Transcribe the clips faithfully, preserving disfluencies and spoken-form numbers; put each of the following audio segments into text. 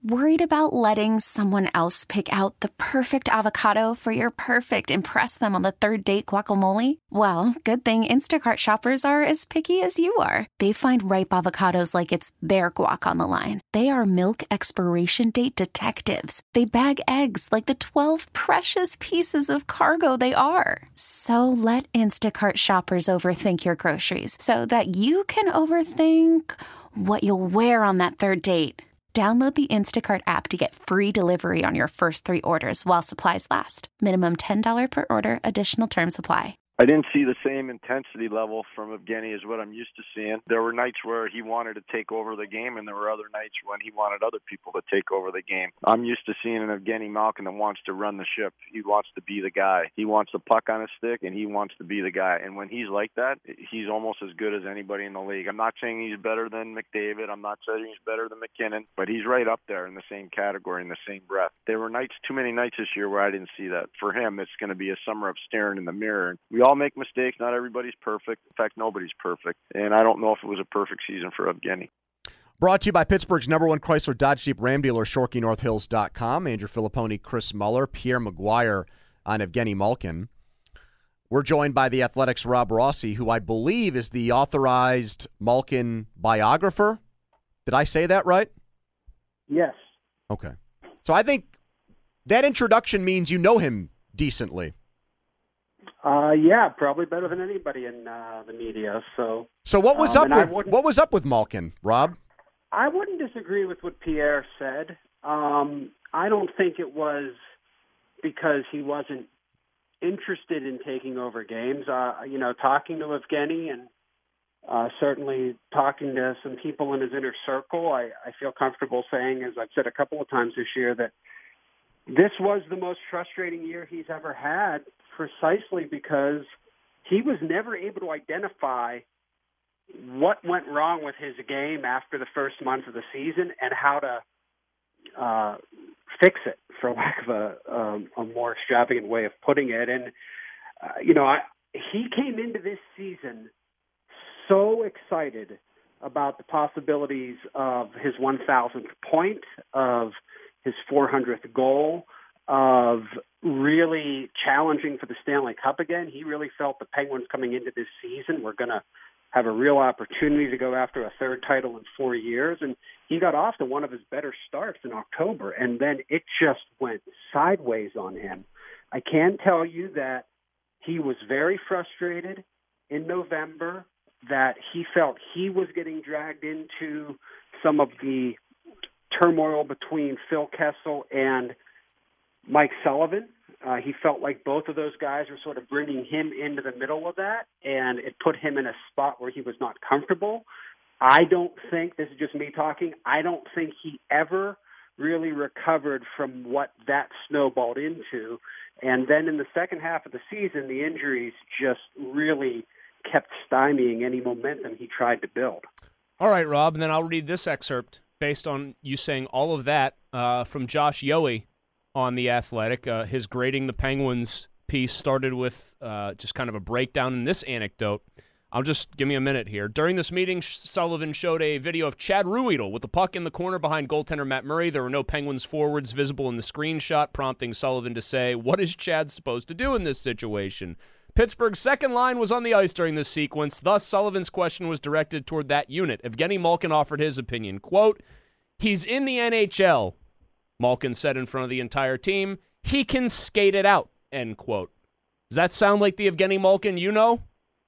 Worried about letting someone else pick out the perfect avocado for your perfect impress them on the third date guacamole? Well, good thing Instacart shoppers are as picky as you are. They find ripe avocados like it's their guac on the line. They are milk expiration date detectives. They bag eggs like the twelve precious pieces of cargo they are. So let Instacart shoppers overthink your groceries so that you can overthink what you'll wear on that third date. Download the Instacart app to get free delivery on your first three orders while supplies last. Minimum ten dollars per order. Additional terms apply. I didn't see the same intensity level from Evgeny as what I'm used to seeing. There were nights where he wanted to take over the game, and there were other nights when he wanted other people to take over the game. I'm used to seeing an Evgeny Malkin that wants to run the ship. He wants to be the guy. He wants the puck on his stick, and he wants to be the guy. And when he's like that, he's almost as good as anybody in the league. I'm not saying he's better than McDavid. I'm not saying he's better than McKinnon, but he's right up there in the same category, in the same breath. There were nights, too many nights this year where I didn't see that. For him, it's going to be a summer of staring in the mirror. We all make mistakes. Not everybody's perfect. In fact, nobody's perfect. And I don't know if it was a perfect season for Evgeny. Brought to you by Pittsburgh's number one Chrysler Dodge Jeep Ram dealer, Shorkey North Hills dot com. Andrew Filipponi, Chris Muller, Pierre Maguire on Evgeny Malkin. We're joined by the Athletics' Rob Rossi, who I believe is the authorized Malkin biographer. Did I say that right? Yes. Okay. So I think that introduction means you know him decently. Uh, yeah, probably better than anybody in uh, the media. So, so what was um, up with what was up with Malkin, Rob? I wouldn't disagree with what Pierre said. Um, I don't think it was because he wasn't interested in taking over games. Uh, you know, talking to Evgeny and uh, certainly talking to some people in his inner circle, I, I feel comfortable saying, as I've said a couple of times this year, that this was the most frustrating year he's ever had, precisely because he was never able to identify what went wrong with his game after the first month of the season and how to uh, fix it, for lack of a, um, a more extravagant way of putting it. And, uh, you know, I, he came into this season so excited about the possibilities of his one thousandth point, of his four hundredth goal, of really challenging for the Stanley Cup again. He really felt the Penguins coming into this season were going to have a real opportunity to go after a third title in four years. And he got off to one of his better starts in October, and then it just went sideways on him. I can tell you that he was very frustrated in November, that he felt he was getting dragged into some of the turmoil between Phil Kessel and Mike Sullivan. Uh, he felt like both of those guys were sort of bringing him into the middle of that, and it put him in a spot where he was not comfortable. I don't think, this is just me talking, I don't think he ever really recovered from what that snowballed into. And then in the second half of the season, the injuries just really kept stymieing any momentum he tried to build. All right, Rob, and then I'll read this excerpt based on you saying all of that uh, from Josh Yohe on The Athletic. Uh, his Grading the Penguins piece started with uh, just kind of a breakdown in this anecdote. I'll just give me a minute here. During this meeting, Sullivan showed a video of Chad Ruhwedel with the puck in the corner behind goaltender Matt Murray. There were no Penguins forwards visible in the screenshot, prompting Sullivan to say, "What is Chad supposed to do in this situation?" Pittsburgh's second line was on the ice during this sequence. Thus, Sullivan's question was directed toward that unit. Evgeny Malkin offered his opinion. Quote, "He's in the N H L," Malkin said in front of the entire team. "He can skate it out," end quote. Does that sound like the Evgeny Malkin you know?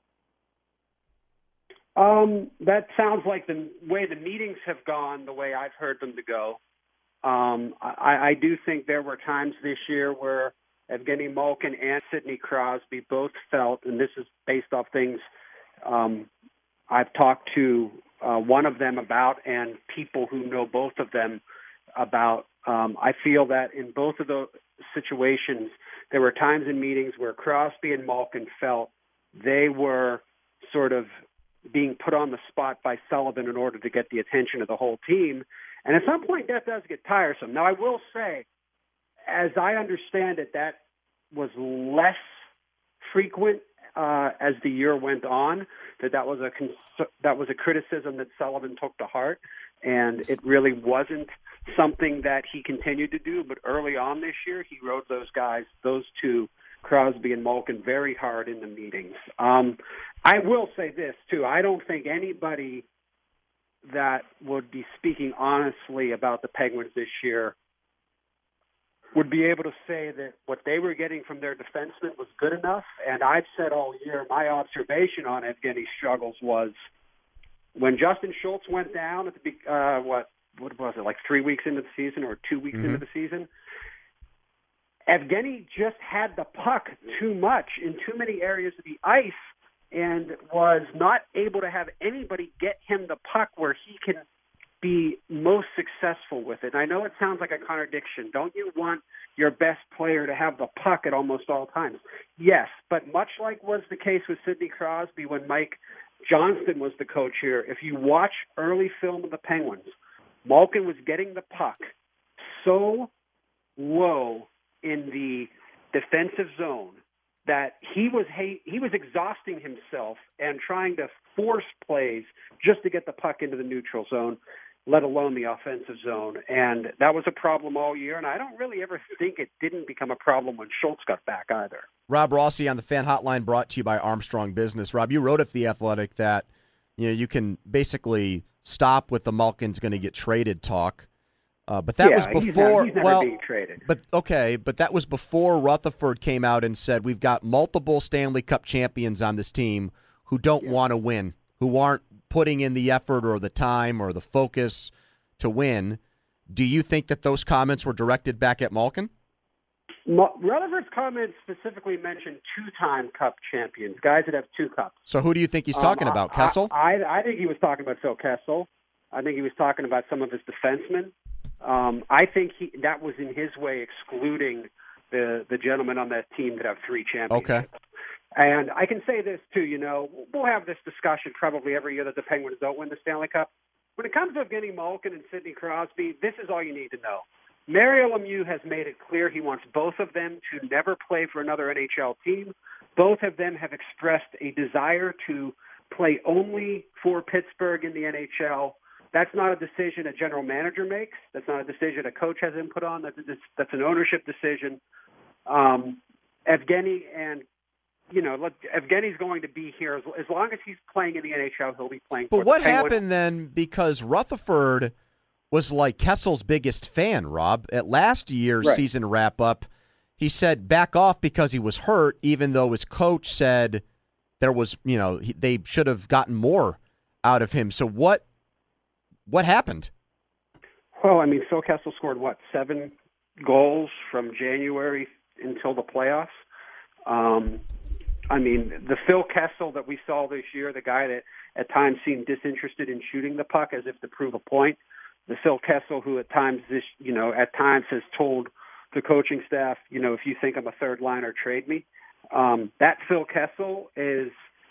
Um, that sounds like the way the meetings have gone, the way I've heard them to go. Um, I, I do think there were times this year where Evgeny Malkin and Sidney Crosby both felt, and this is based off things um, I've talked to uh, one of them about and people who know both of them about. Um, I feel that in both of those situations, there were times in meetings where Crosby and Malkin felt they were sort of being put on the spot by Sullivan in order to get the attention of the whole team. And at some point, that does get tiresome. Now, I will say, as I understand it, that was less frequent uh, as the year went on, that that was a cons- that was a criticism that Sullivan took to heart, and it really wasn't something that he continued to do. But early on this year, he rode those guys, those two, Crosby and Malkin, very hard in the meetings. Um, I will say this, too. I don't think anybody that would be speaking honestly about the Penguins this year would be able to say that what they were getting from their defensemen was good enough. And I've said all year, my observation on Evgeny's struggles was when Justin Schultz went down at the uh, what what was it, like three weeks into the season or two weeks mm-hmm. into the season, Evgeny just had the puck too much in too many areas of the ice and was not able to have anybody get him the puck where he can be most successful with it. And I know it sounds like a contradiction. Don't you want your best player to have the puck at almost all times? Yes, but much like was the case with Sidney Crosby when Mike Johnston was the coach here, if you watch early film of the Penguins, Malkin was getting the puck so low in the defensive zone that he was he was exhausting himself and trying to force plays just to get the puck into the neutral zone, let alone the offensive zone. And that was a problem all year, and I don't really ever think it didn't become a problem when Schultz got back either. Rob Rossi on the Fan Hotline, brought to you by Armstrong Business. Rob, you wrote at The Athletic that you know you can basically stop with the Malkin's going to get traded talk. Uh, but that yeah, was before. He's never, he's never well, being traded. But okay, but that was before Rutherford came out and said we've got multiple Stanley Cup champions on this team who don't yeah. want to win, who aren't putting in the effort or the time or the focus to win. Do you think that those comments were directed back at Malkin? Rutherford's comments specifically mentioned two-time Cup champions, guys that have two cups. So who do you think he's talking um, about? Kessel? I, I, I think he was talking about Phil Kessel. I think he was talking about some of his defensemen. Um, I think he, that was in his way excluding the the gentlemen on that team that have three championships. Okay. And I can say this, too, you know, we'll have this discussion probably every year that the Penguins don't win the Stanley Cup. When it comes to Evgeny Malkin and Sidney Crosby, this is all you need to know. Mario Lemieux has made it clear he wants both of them to never play for another N H L team. Both of them have expressed a desire to play only for Pittsburgh in the N H L. That's not a decision a general manager makes. That's not a decision a coach has input on. That's, a, that's an ownership decision. Um, Evgeny and, you know, look, Evgeny's going to be here. As, as long as he's playing in the N H L, he'll be playing but for what the Penguins. happened then, because Rutherford was like Kessel's biggest fan, Rob. At last year's right. season wrap-up, he said back off because he was hurt, even though his coach said there was, you know, he, they should have gotten more out of him. So what what happened? Well, I mean, Phil Kessel scored, what, seven goals from January until the playoffs? Um, I mean, the Phil Kessel that we saw this year, the guy that at times seemed disinterested in shooting the puck as if to prove a point, the Phil Kessel who at times, this, you know, at times has told the coaching staff, you know, if you think I'm a third liner, trade me. Um, that Phil Kessel is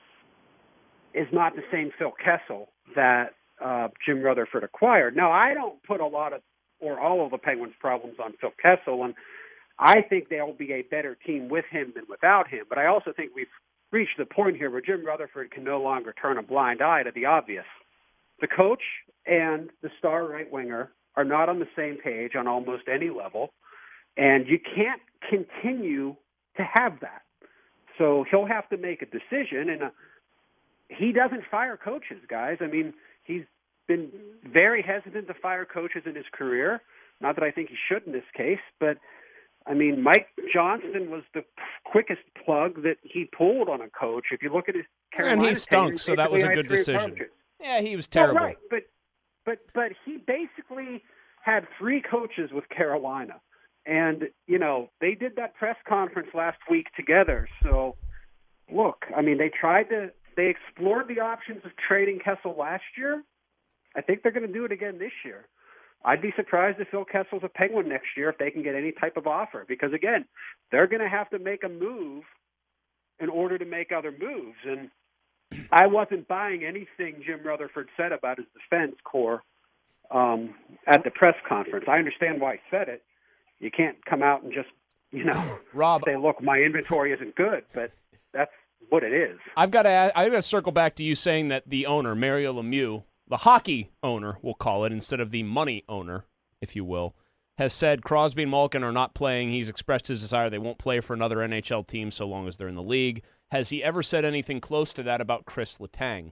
is not the same Phil Kessel that uh, Jim Rutherford acquired. Now, I don't put a lot of or all of the Penguins' problems on Phil Kessel, and I think they'll be a better team with him than without him. But I also think we've reached the point here where Jim Rutherford can no longer turn a blind eye to the obvious. The coach and the star right winger are not on the same page on almost any level, and you can't continue to have that. So he'll have to make a decision, and uh, he doesn't fire coaches, guys. I mean, he's been very hesitant to fire coaches in his career. Not that I think he should in this case, but I mean, Mike Johnston was the quickest plug that he pulled on a coach. If you look at his Carolina, and he stunk, team, so that was a good decision. Approaches. Yeah, he was terrible. Oh, right, but but but he basically had three coaches with Carolina, and you know they did that press conference last week together. So look, I mean, they tried to they explored the options of trading Kessel last year. I think they're going to do it again this year. I'd be surprised if Phil Kessel's a Penguin next year if they can get any type of offer, because again, they're going to have to make a move in order to make other moves. And I wasn't buying anything Jim Rutherford said about his defense core um, at the press conference. I understand why he said it. You can't come out and just, you know, Rob, say, look, my inventory isn't good, but that's what it is. I've got to I've got to circle back to you saying that the owner, Mario Lemieux, the hockey owner, we'll call it, instead of the money owner if you will, has said Crosby and Malkin are not playing. He's expressed his desire they won't play for another N H L team so long as they're in the league. Has he ever said anything close to that about Chris Letang?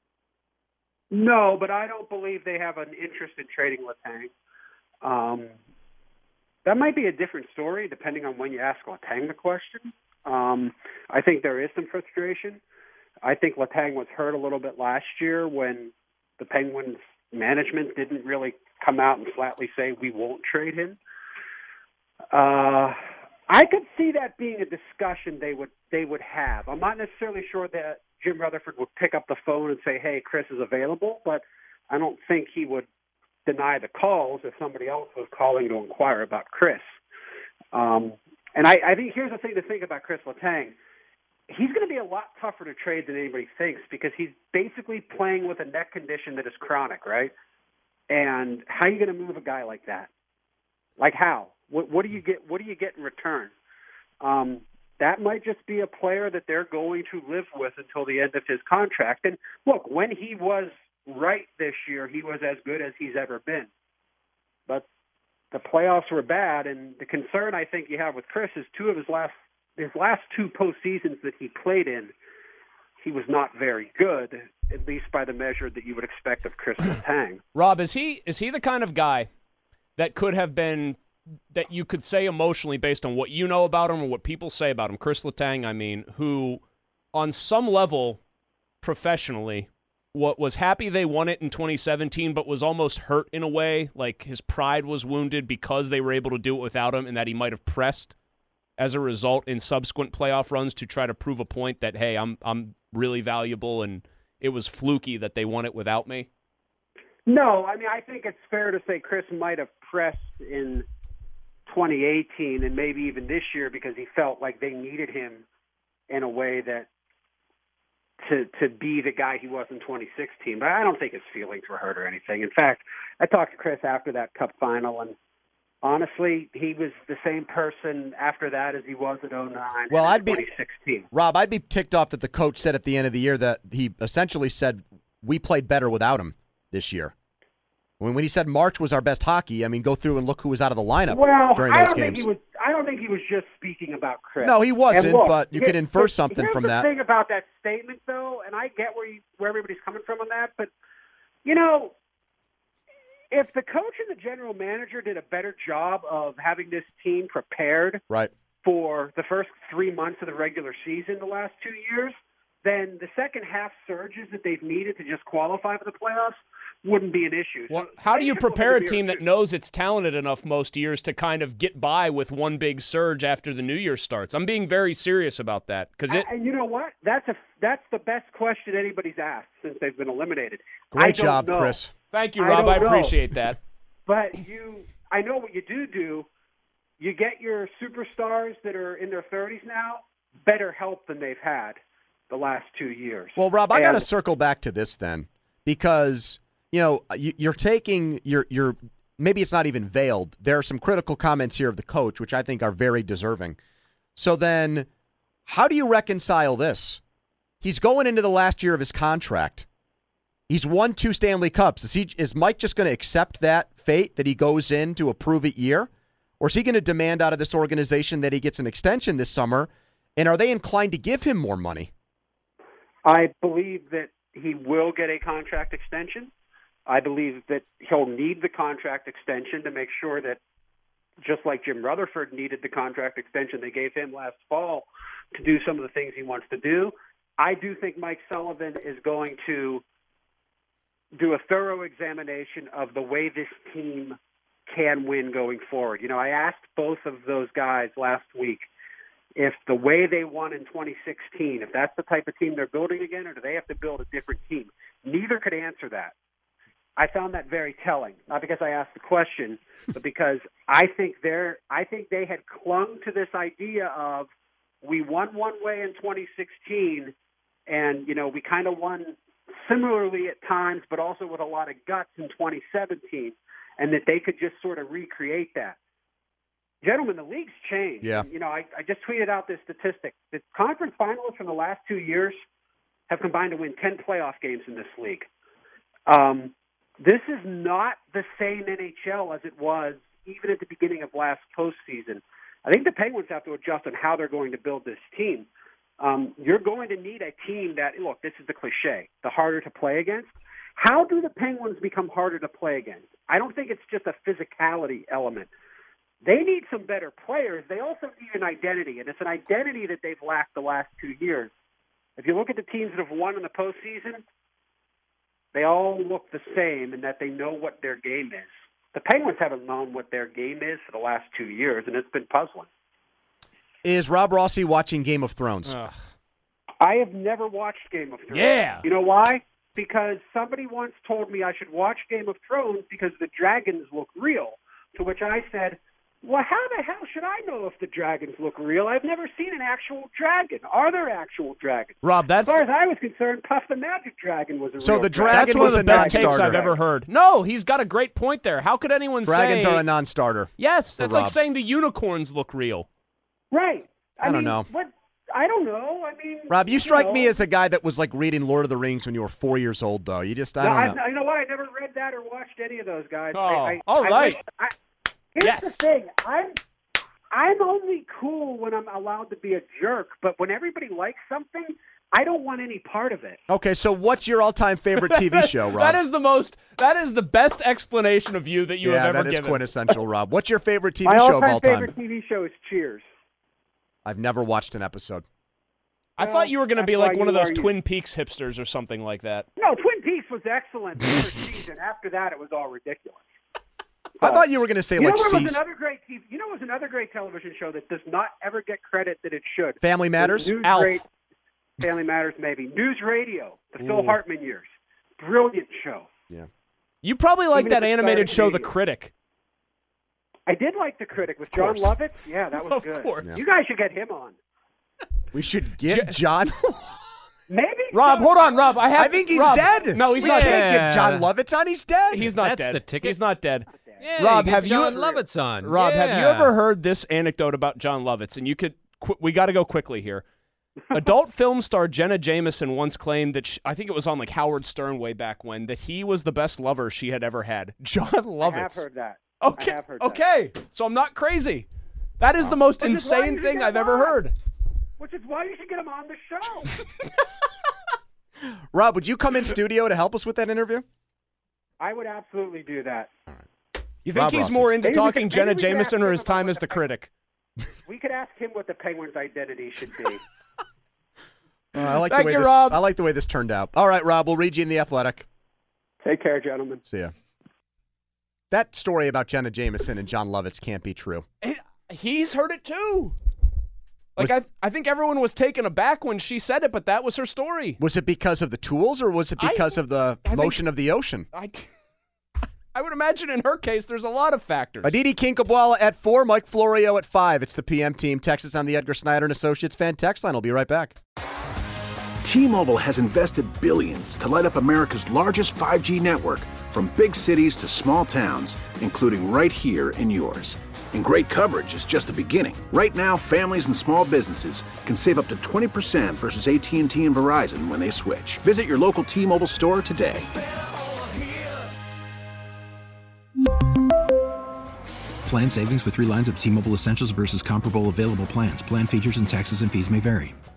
No, but I don't believe they have an interest in trading Letang. Um, that might be a different story depending on when you ask Letang the question. Um, I think there is some frustration. I think Letang was hurt a little bit last year when the Penguins management didn't really come out and flatly say, we won't trade him. Uh, I could see that being a discussion they would they would have. I'm not necessarily sure that Jim Rutherford would pick up the phone and say, hey, Chris is available, but I don't think he would deny the calls if somebody else was calling to inquire about Chris. Um, and I, I think here's the thing to think about Chris Letang. He's going to be a lot tougher to trade than anybody thinks because he's basically playing with a neck condition that is chronic, right? And how are you going to move a guy like that? Like how? What, what do you get? What do you get in return? Um, that might just be a player that they're going to live with until the end of his contract. And look, when he was right this year, he was as good as he's ever been. But the playoffs were bad, and the concern I think you have with Chris is two of his last his last two postseasons that he played in, he was not very good, at least by the measure that you would expect of Chris Letang. Rob, is he is he the kind of guy that could have been that you could say emotionally based on what you know about him or what people say about him, Chris Letang, I mean, who on some level professionally what was happy they won it in twenty seventeen but was almost hurt in a way, like his pride was wounded because they were able to do it without him and that he might have pressed as a result in subsequent playoff runs to try to prove a point that, hey, I'm I'm really valuable and it was fluky that they won it without me? No, I mean, I think it's fair to say Chris might have pressed in twenty eighteen and maybe even this year because he felt like they needed him in a way that to to be the guy he was in twenty sixteen. But I don't think his feelings were hurt or anything. In fact, I talked to Chris after that Cup final, and honestly, he was the same person after that as he was at oh nine well, and I'd twenty sixteen. Be, Rob, I'd be ticked off that the coach said at the end of the year that he essentially said we played better without him this year. When when he said March was our best hockey, I mean, go through and look who was out of the lineup well, during I those don't games. Think he was, I don't think he was just speaking about Chris. No, he wasn't, look, but you here, could infer something here's from the that. The thing about that statement, though, and I get where you, where everybody's coming from on that, but, you know, if the coach and the general manager did a better job of having this team prepared right. for the first three months of the regular season the last two years, then the second half surges that they've needed to just qualify for the playoffs wouldn't be an issue. Well, how do you prepare a team that knows it's talented enough most years to kind of get by with one big surge after the new year starts? I'm being very serious about that because it. And you know what? That's a that's the best question anybody's asked since they've been eliminated. Great job, know. Chris. Thank you, Rob. I, I appreciate know. that. But you, I know what you do do. You get your superstars that are in their thirties now better help than they've had the last two years. Well, Rob, I and, got to circle back to this then because. You know, you're taking your your maybe it's not even veiled. There are some critical comments here of the coach, which I think are very deserving. So then, how do you reconcile this? He's going into the last year of his contract. He's won two Stanley Cups. Is he? Is Mike just going to accept that fate that he goes into a prove-it year, or is he going to demand out of this organization that he gets an extension this summer? And are they inclined to give him more money? I believe that he will get a contract extension. I believe that he'll need the contract extension to make sure that, just like Jim Rutherford needed the contract extension they gave him last fall to do some of the things he wants to do, I do think Mike Sullivan is going to do a thorough examination of the way this team can win going forward. You know, I asked both of those guys last week if the way they won in twenty sixteen, if that's the type of team they're building again, or do they have to build a different team? Neither could answer that. I found that very telling, not because I asked the question, but because I think they're, I think they had clung to this idea of we won one way in twenty sixteen, and you know we kind of won similarly at times, but also with a lot of guts in twenty seventeen, and that they could just sort of recreate that. Gentlemen, the league's changed. Yeah. And, you know, I, I just tweeted out this statistic: the conference finalists from the last two years have combined to win ten playoff games in this league. Um, this is not the same N H L as it was even at the beginning of last postseason. I think the Penguins have to adjust on how they're going to build this team. Um, you're going to need a team that, look, this is the cliche, the harder to play against. How do the Penguins become harder to play against? I don't think it's just a physicality element. They need some better players. They also need an identity, and it's an identity that they've lacked the last two years. If you look at the teams that have won in the postseason, they all look the same in that they know what their game is. The Penguins haven't known what their game is for the last two years, and it's been puzzling. Is Rob Rossi watching Game of Thrones? Ugh. I have never watched Game of Thrones. Yeah. You know why? Because somebody once told me I should watch Game of Thrones because the dragons look real, to which I said, well, how the hell should I know if the dragons look real? I've never seen an actual dragon. Are there actual dragons? Rob, that's as far as I was concerned, Puff the Magic Dragon was a so real the dragon. dragon that's one was of the a best takes non-starter. I've ever heard. No, he's got a great point there. How could anyone Dragons say? are a non-starter. Yes, that's like Rob. saying the unicorns look real. Right. I, I don't mean, know. What? I don't know. I mean, Rob, you strike know. me as a guy that was like reading Lord of the Rings when you were four years old, though. You just, I No, don't know. I, you know what? I never read that or watched any of those guys. Oh, I, I, all I, right. I, here's Yes. the thing. I'm I'm only cool when I'm allowed to be a jerk, but when everybody likes something, I don't want any part of it. Okay, so what's your all-time favorite T V show, Rob? That is the most. That is the best explanation of you that you yeah, have ever that is given. quintessential, Rob. What's your favorite T V My show of all-time all time? favorite T V show is Cheers. I've never watched an episode. I thought you were going to That's be like why one of you those are you. Twin Peaks hipsters or something like that. No, Twin Peaks was excellent the first season. After that, it was all ridiculous. I thought you were going to say You know like what was C's. another great T V? You know, what was another great television show that does not ever get credit that it should. Family Matters? News Alf. Ra- Family Matters, maybe. News Radio, the Phil Ooh. Hartman years. Brilliant show. Yeah. You probably like Even that if it animated started show, The dating. Critic. I did like The Critic with John course. Lovitz. Yeah, that was Of good. course. Yeah. You guys should get him on. We should get John. Maybe. Rob, so. hold on, Rob. I have. I think he's Rob, dead. No, he's we not can't dead. get John Lovitz on. He's dead. He's not That's dead. the ticket. He's not dead. Yeah, Rob, you have get you- John Lovitz on? Rob, have you Yeah. ever heard this anecdote about John Lovitz? And you could. Qu- we got to go quickly here. Adult film star Jenna Jameson once claimed that she, I think it was on like Howard Stern way back when, that he was the best lover she had ever had. John Lovitz. I have heard that. Okay. I have heard that. okay. So I'm not crazy. That is the most Which is why insane you thing should I've get ever on. heard. Which is why you should get him on the show. Rob, would you come in studio to help us with that interview? I would absolutely do that. You think Rob he's Rossi. more into Maybe we talking could- Jenna maybe we could Jameson ask or him his time about as the the- critic? We could ask him what the Penguins' identity should be. Uh, I like Thank the way you, this. Rob. I like the way this turned out. All right, Rob, we'll read you in the Athletic. Take care, gentlemen. See ya. That story about Jenna Jameson and John Lovitz can't be true. It- he's heard it too. Like Was- I, I think everyone was taken aback when she said it, but that was her story. Was it because of the tools, or was it I- because of the I think- motion of the ocean? I, I would imagine in her case, there's a lot of factors. Aditi Kinkabwala at four, Mike Florio at five. It's the P M team. Texas on the Edgar Snyder and Associates Fan Text line. I'll be right back. T-Mobile has invested billions to light up America's largest five G network, from big cities to small towns, including right here in yours. And great coverage is just the beginning. Right now, families and small businesses can save up to twenty percent versus A T and T and Verizon when they switch. Visit your local T-Mobile store today. Plan savings with three lines of T-Mobile Essentials versus comparable available plans. Plan features and taxes and fees may vary.